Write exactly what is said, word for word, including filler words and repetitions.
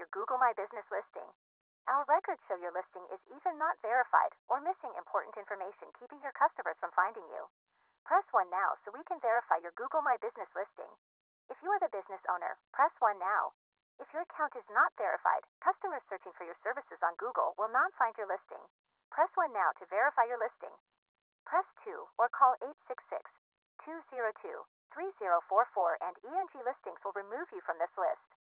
Google My Business listing. Our records show your listing is either not verified or missing important information, keeping your customers from finding you. Press one now so we can verify your Google My Business listing. If you are the business owner, press one now. If your account is not verified, customers searching for your services on Google will not find your listing. Press one now to verify your listing. Press two or call eight six six, two zero two, three zero four four and E N G Listings will remove you from this list.